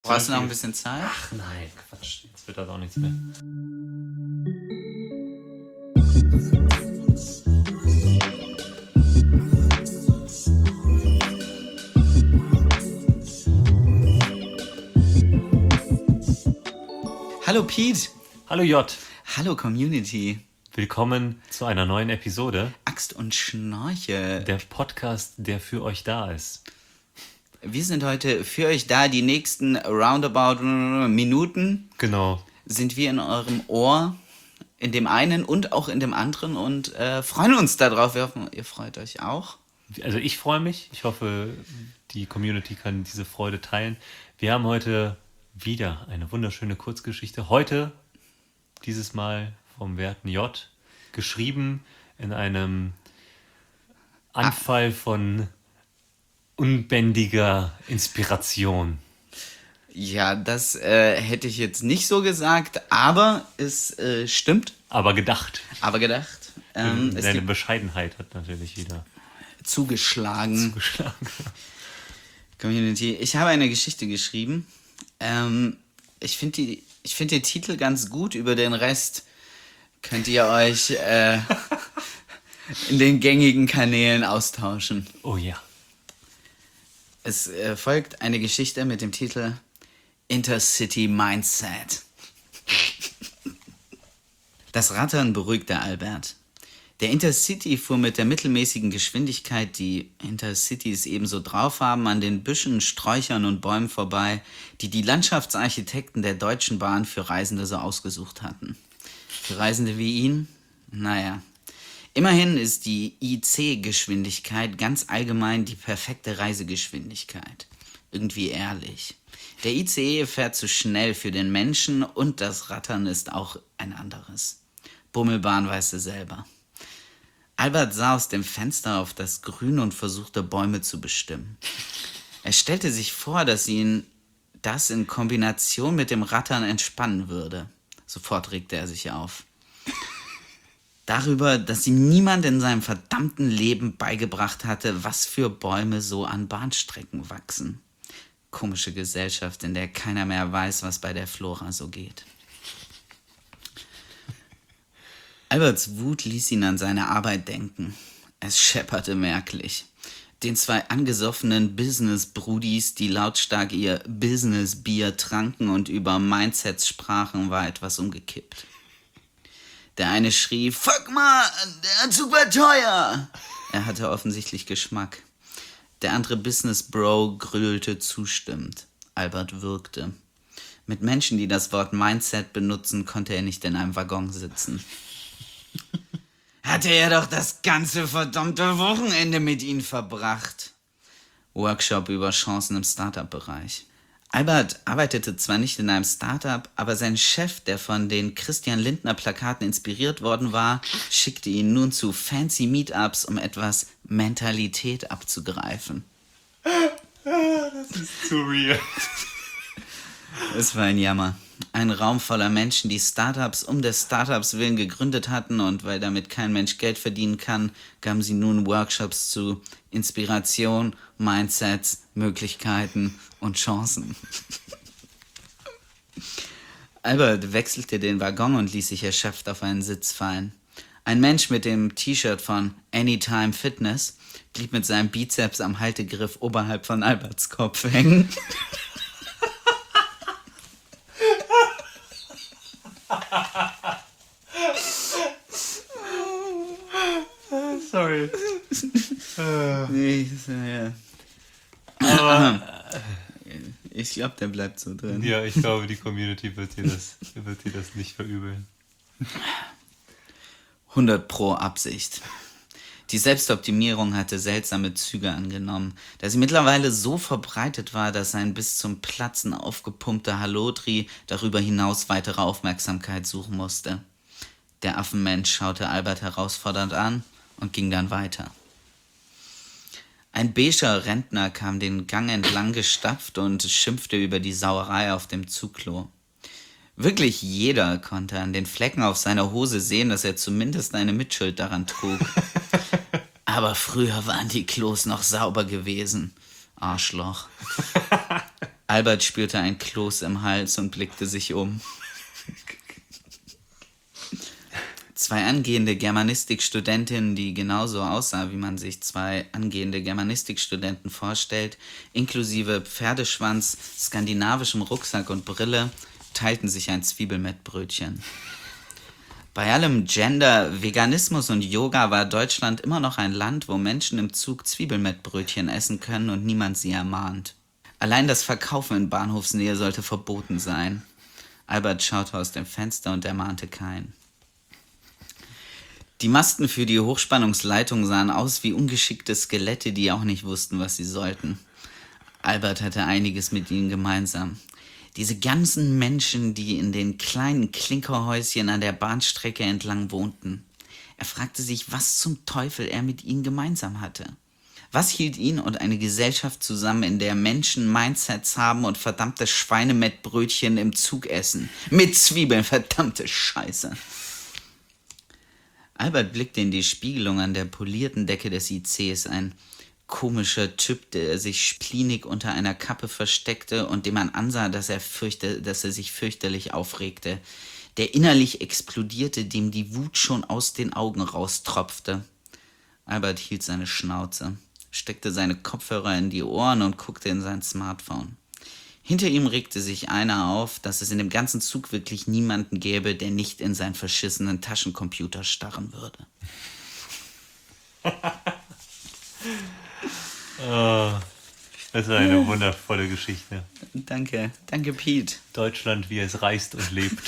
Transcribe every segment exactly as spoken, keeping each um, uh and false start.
Brauchst du noch ein bisschen Zeit? Ach nein, Quatsch. Jetzt wird das auch nichts mehr. Hallo Pete. Hallo J. Hallo Community. Willkommen zu einer neuen Episode. Axt und Schnorchel. Der Podcast, der für euch da ist. Wir sind heute für euch da. Die nächsten roundabout Minuten Genau. sind wir in eurem Ohr, in dem einen und auch in dem anderen und äh, freuen uns darauf. Wir hoffen, ihr freut euch auch. Also ich freue mich. Ich hoffe, die Community kann diese Freude teilen. Wir haben heute wieder eine wunderschöne Kurzgeschichte. Heute, dieses Mal vom werten J, geschrieben in einem Anfall von unbändiger Inspiration. Ja, das äh, hätte ich jetzt nicht so gesagt, aber es äh, stimmt. Aber gedacht. Aber gedacht. Ähm, es Deine gibt Bescheidenheit hat natürlich wieder zugeschlagen. zugeschlagen. Community. Ich habe eine Geschichte geschrieben. Ähm, ich finde die, ich finde den Titel ganz gut. Über den Rest könnt ihr euch äh, in den gängigen Kanälen austauschen. Oh ja. Es äh, folgt eine Geschichte mit dem Titel Intercity Mindset. Das Rattern beruhigte Albert. Der Intercity fuhr mit der mittelmäßigen Geschwindigkeit, die Intercitys ebenso drauf haben, an den Büschen, Sträuchern und Bäumen vorbei, die die Landschaftsarchitekten der Deutschen Bahn für Reisende so ausgesucht hatten. Für Reisende wie ihn? Naja. Immerhin ist die I C-Geschwindigkeit ganz allgemein die perfekte Reisegeschwindigkeit. Irgendwie ehrlich. Der I C E fährt zu schnell für den Menschen und das Rattern ist auch ein anderes. Bummelbahn weißt du selber. Albert sah aus dem Fenster auf das Grün und versuchte Bäume zu bestimmen. Er stellte sich vor, dass ihn das in Kombination mit dem Rattern entspannen würde. Sofort regte er sich auf. Darüber, dass ihm niemand in seinem verdammten Leben beigebracht hatte, was für Bäume so an Bahnstrecken wachsen. Komische Gesellschaft, in der keiner mehr weiß, was bei der Flora so geht. Alberts Wut ließ ihn an seine Arbeit denken. Es schepperte merklich. Den zwei angesoffenen Business-Brudis, die lautstark ihr Business-Bier tranken und über Mindsets sprachen, war etwas umgekippt. Der eine schrie, fuck mal, der Anzug war teuer. Er hatte offensichtlich Geschmack. Der andere Business-Bro grölte zustimmend. Albert würgte. Mit Menschen, die das Wort Mindset benutzen, konnte er nicht in einem Waggon sitzen. Hatte er doch das ganze verdammte Wochenende mit ihnen verbracht. Workshop über Chancen im Startup-Bereich. Albert arbeitete zwar nicht in einem Startup, aber sein Chef, der von den Christian Lindner-Plakaten inspiriert worden war, schickte ihn nun zu fancy Meetups, um etwas Mentalität abzugreifen. Das ist zu real. Es war ein Jammer. Ein Raum voller Menschen, die Startups um des Startups willen gegründet hatten und weil damit kein Mensch Geld verdienen kann, gaben sie nun Workshops zu Inspiration, Mindsets, Möglichkeiten und Chancen. Albert wechselte den Waggon und ließ sich erschöpft auf einen Sitz fallen. Ein Mensch mit dem T-Shirt von Anytime Fitness blieb mit seinem Bizeps am Haltegriff oberhalb von Alberts Kopf hängen. Sorry. Nee, ja. Aber Ich glaube, der bleibt so drin. ja, ich glaube, die Community wird dir das, wird dir das nicht verübeln. hundert Pro Absicht. Die Selbstoptimierung hatte seltsame Züge angenommen, da sie mittlerweile so verbreitet war, dass ein bis zum Platzen aufgepumpter Hallodri darüber hinaus weitere Aufmerksamkeit suchen musste. Der Affenmensch schaute Albert herausfordernd an und ging dann weiter. Ein beiger Rentner kam den Gang entlang gestapft und schimpfte über die Sauerei auf dem Zugklo. Wirklich jeder konnte an den Flecken auf seiner Hose sehen, dass er zumindest eine Mitschuld daran trug. Aber früher waren die Klos noch sauber gewesen. Arschloch. Albert spürte ein Kloß im Hals und blickte sich um. Zwei angehende Germanistikstudentinnen, die genauso aussah, wie man sich zwei angehende Germanistikstudenten vorstellt, inklusive Pferdeschwanz, skandinavischem Rucksack und Brille, teilten sich ein Zwiebelmettbrötchen. Bei allem Gender, Veganismus und Yoga war Deutschland immer noch ein Land, wo Menschen im Zug Zwiebelmettbrötchen essen können und niemand sie ermahnt. Allein das Verkaufen in Bahnhofsnähe sollte verboten sein. Albert schaute aus dem Fenster und ermahnte keinen. Die Masten für die Hochspannungsleitung sahen aus wie ungeschickte Skelette, die auch nicht wussten, was sie sollten. Albert hatte einiges mit ihnen gemeinsam. Diese ganzen Menschen, die in den kleinen Klinkerhäuschen an der Bahnstrecke entlang wohnten. Er fragte sich, was zum Teufel er mit ihnen gemeinsam hatte. Was hielt ihn und eine Gesellschaft zusammen, in der Menschen Mindsets haben und verdammte Schweinemettbrötchen im Zug essen? Mit Zwiebeln, verdammte Scheiße. Albert blickte in die Spiegelung an der polierten Decke des I Cs, ein komischer Typ, der sich spleenig unter einer Kappe versteckte und dem man ansah, dass er, fürchte, dass er sich fürchterlich aufregte, der innerlich explodierte, dem die Wut schon aus den Augen raustropfte. Albert hielt seine Schnauze, steckte seine Kopfhörer in die Ohren und guckte in sein Smartphone. Hinter ihm regte sich einer auf, dass es in dem ganzen Zug wirklich niemanden gäbe, der nicht in seinen verschissenen Taschencomputer starren würde. Oh, das ist eine wundervolle Geschichte. Danke, danke Pete. Deutschland, wie es reist und lebt.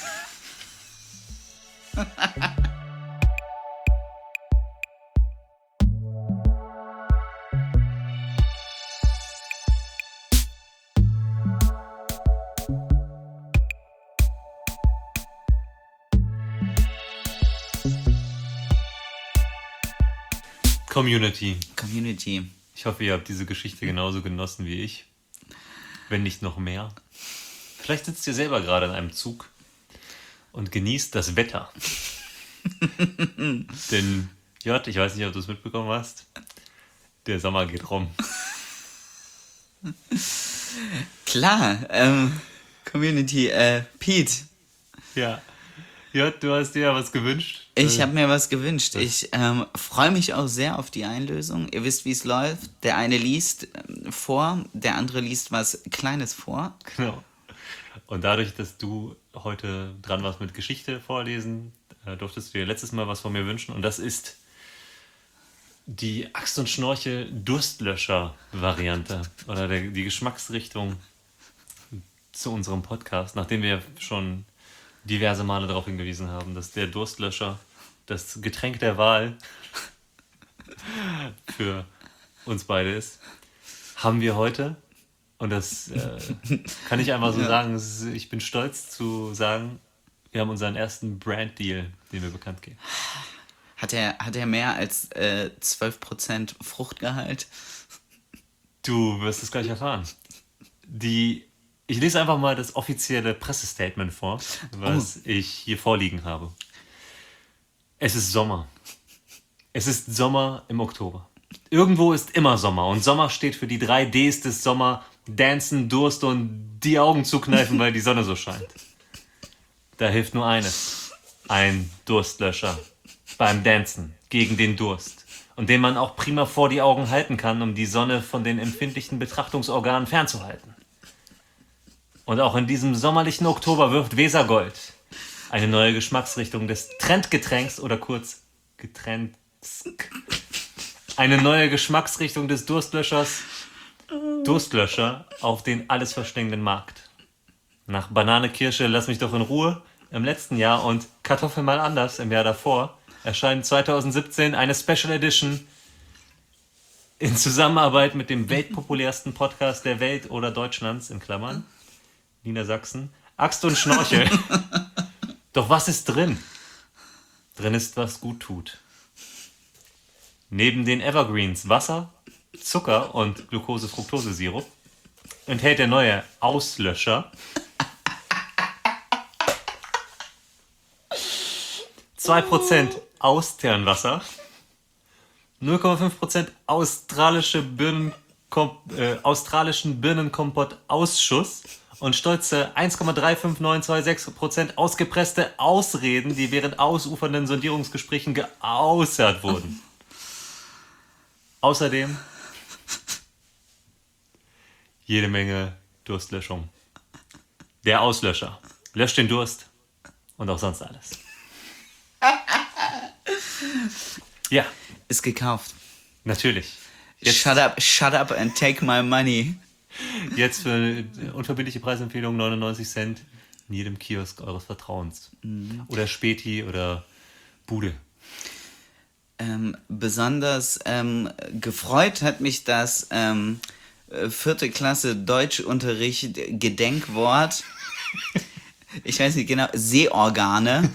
Community. Community. Ich hoffe, ihr habt diese Geschichte genauso genossen wie ich. Wenn nicht noch mehr. Vielleicht sitzt ihr selber gerade in einem Zug und genießt das Wetter. Denn, Jörg, ich weiß nicht, ob du es mitbekommen hast, der Sommer geht rum. Klar, ähm, Community, äh, Pete. Ja. Jörg, du hast dir ja was gewünscht. Ich habe mir was gewünscht. Ich ähm, freue mich auch sehr auf die Einlösung. Ihr wisst, wie es läuft. Der eine liest ähm, vor, der andere liest was Kleines vor. Genau. Und dadurch, dass du heute dran warst mit Geschichte vorlesen, äh, durftest du dir letztes Mal was von mir wünschen. Und das ist die Axt und Schnorchel Durstlöscher-Variante oder der, die Geschmacksrichtung zu unserem Podcast, nachdem wir schon diverse Male darauf hingewiesen haben, dass der Durstlöscher das Getränk der Wahl für uns beide ist, haben wir heute, und das äh, kann ich einfach so ja. sagen, ist, ich bin stolz zu sagen, wir haben unseren ersten Brand-Deal, den wir bekannt geben. Hat er, hat er mehr als äh, zwölf Prozent Fruchtgehalt? Du wirst es gleich erfahren. Die Ich lese einfach mal das offizielle Pressestatement vor, was oh. ich hier vorliegen habe. Es ist Sommer. Es ist Sommer im Oktober. Irgendwo ist immer Sommer und Sommer steht für die drei Ds des Sommer: Dancen, Durst und die Augen zukneifen, weil die Sonne so scheint. Da hilft nur eines: ein Durstlöscher beim Dancen gegen den Durst und den man auch prima vor die Augen halten kann, um die Sonne von den empfindlichen Betrachtungsorganen fernzuhalten. Und auch in diesem sommerlichen Oktober wirft Wesergold eine neue Geschmacksrichtung des Trendgetränks oder kurz Getränks. Eine neue Geschmacksrichtung des Durstlöschers Durstlöscher auf den alles verschlingenden Markt. Nach Banane, Kirsche, Lass mich doch in Ruhe im letzten Jahr und Kartoffel mal anders im Jahr davor erscheint zwanzig siebzehn eine Special Edition in Zusammenarbeit mit dem weltpopulärsten Podcast der Welt oder Deutschlands, in Klammern Niedersachsen, Axt und Schnorchel. Doch was ist drin? Drin ist, was gut tut. Neben den Evergreens Wasser, Zucker und Glucose-Fructose-Sirup enthält der neue Auslöscher zwei Prozent Austernwasser, null Komma fünf Prozent australische Birnen Kom äh, australischen Birnenkompott-Ausschuss und stolze eins Komma drei fünf neun zwei sechs Prozent ausgepresste Ausreden, die während ausufernden Sondierungsgesprächen geäußert wurden. Außerdem jede Menge Durstlöschung. Der Auslöscher löscht den Durst und auch sonst alles. Ja. Ist gekauft. Natürlich. Jetzt shut up, shut up and take my money. Jetzt für eine unverbindliche Preisempfehlung neunundneunzig Cent in jedem Kiosk eures Vertrauens. Mhm. Oder Späti oder Bude. Ähm, besonders ähm, gefreut hat mich das ähm, vierte Klasse Deutschunterricht Gedenkwort. Ich weiß nicht genau, Sehorgane.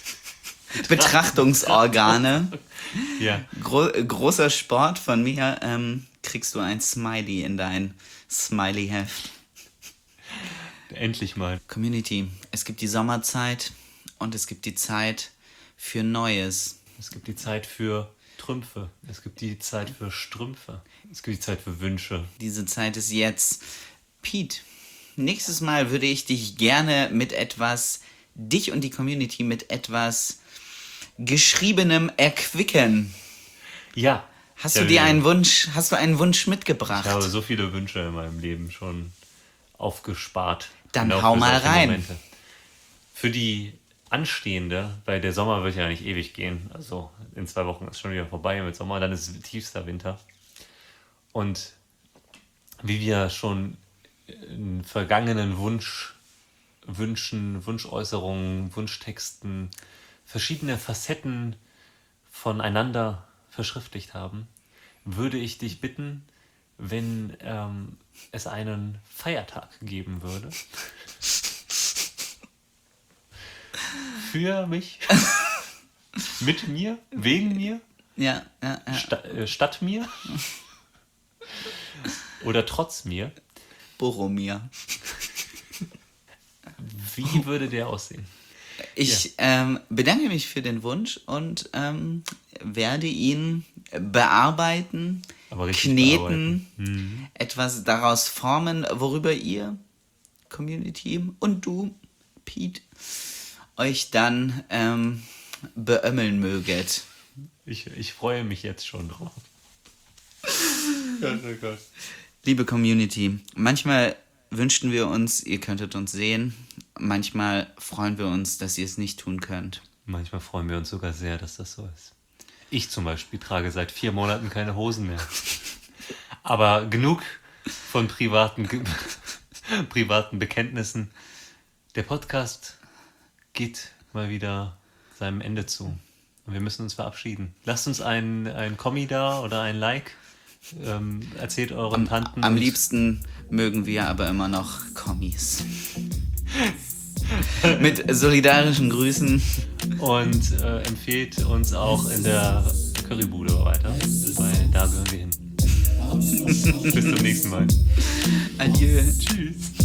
Betrachtungsorgane. Ja. Gro- großer Sport von mir. Ähm, kriegst du ein Smiley in dein Smiley-Heft. Endlich mal. Community. Es gibt die Sommerzeit und es gibt die Zeit für Neues. Es gibt die Zeit für Trümpfe. Es gibt die Zeit für Strümpfe. Es gibt die Zeit für Wünsche. Diese Zeit ist jetzt. Pete, nächstes Mal würde ich dich gerne mit etwas, dich und die Community mit etwas Geschriebenem erquicken. Ja. Hast ja, du dir ja. einen Wunsch, hast du einen Wunsch mitgebracht? Ich habe so viele Wünsche in meinem Leben schon aufgespart. Dann Genau hau für mal solche rein. Momente. Für die anstehende, weil der Sommer wird ja nicht ewig gehen. Also in zwei Wochen ist schon wieder vorbei mit Sommer, dann ist es tiefster Winter. Und wie wir schon in vergangenen Wunsch, Wünschen, Wunschäußerungen, Wunschtexten verschiedene Facetten voneinander verschriftlicht haben, würde ich dich bitten, wenn ähm, es einen Feiertag geben würde. Für mich, mit mir, wegen mir, Ja, ja, ja. sta äh, statt mir oder trotz mir. Boromir. Wie würde der aussehen? Ich ähm, bedanke mich für den Wunsch und ähm, werde ihn bearbeiten, Aber richtig kneten, bearbeiten. etwas daraus formen, worüber ihr, Community und du, Pete, euch dann ähm, beömmeln möget. Ich, ich freue mich jetzt schon drauf. Gott, oh Gott. Liebe Community, manchmal wünschten wir uns, ihr könntet uns sehen. Manchmal freuen wir uns, dass ihr es nicht tun könnt. Manchmal freuen wir uns sogar sehr, dass das so ist. Ich zum Beispiel trage seit vier Monaten keine Hosen mehr. Aber genug von privaten, Ge privaten Bekenntnissen. Der Podcast geht mal wieder seinem Ende zu. Und wir müssen uns verabschieden. Lasst uns ein, ein Kommi da oder ein Like. Ähm, erzählt euren Am, Tanten. am liebsten mögen wir aber immer noch Kommis. Mit solidarischen Grüßen. Und äh, empfehlt uns auch in der Currybude weiter, weil da gehören wir hin. Bis zum nächsten Mal. Adieu. Tschüss.